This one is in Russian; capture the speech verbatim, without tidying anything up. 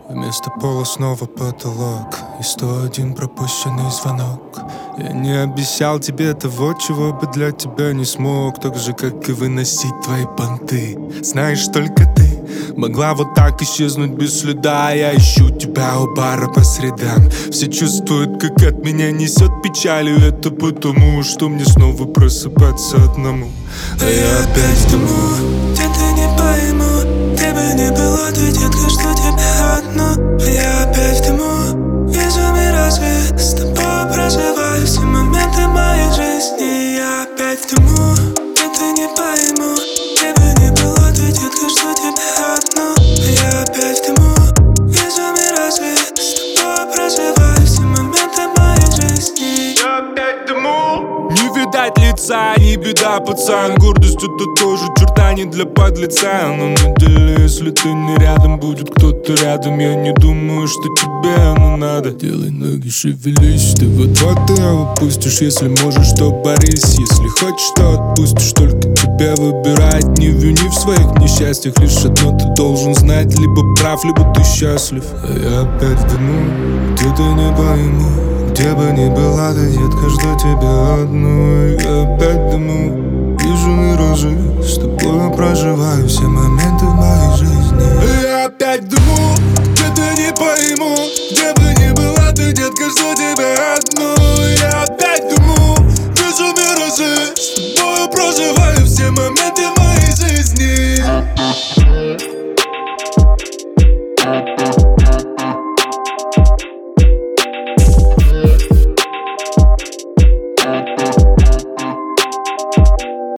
Вместо пола снова потолок и сто один пропущенный звонок. Я не обещал тебе того, чего бы для тебя не смог. Так же, как и выносить твои понты. Знаешь, только ты могла вот так исчезнуть без следа. Я ищу тебя у бара по средам. Все чувствуют, как от меня несет печалью. Это потому, что мне снова просыпаться одному. А я опять в дыму, где-то не пойму. Где бы ни было, ты, детка, что тебя одно. А я опять в дыму, вижу миражи. С тобой проживаю все моменты моей жизни. Я опять в дыму, где-то не пойму. Где бы ни было, ты, детка, что тебя одно. А я опять в дыму, вижу миражи. С тобой проживаю все моменты моей жизни. Я опять в дыму. Не видать лица, не беда, пацан. Гордость это тоже черта не для подлеца. Но на деле, если ты не рядом, будет кто-то рядом. Я не думаю, что тебе оно надо. Делай ноги, шевелись. Ты вот-вот ты выпустишь. Если можешь, то борись. Если хочешь, то отпустишь. Только тебя выбирать. Не вини в своих несчастьях. Лишь одно ты должен знать. Либо прав, либо ты счастлив. А я опять в дыму, где-то не пойму. Где бы ни была ты, детка, жду тебя одну. Я опять в дыму, вижу миражи. С тобой проживаю все моменты в моей жизни. Я опять в дыму, где-то не пойму. Где бы ни была ты, детка, жду тебя одну. Я опять в дыму, вижу миражи. С тобой проживаю все моменты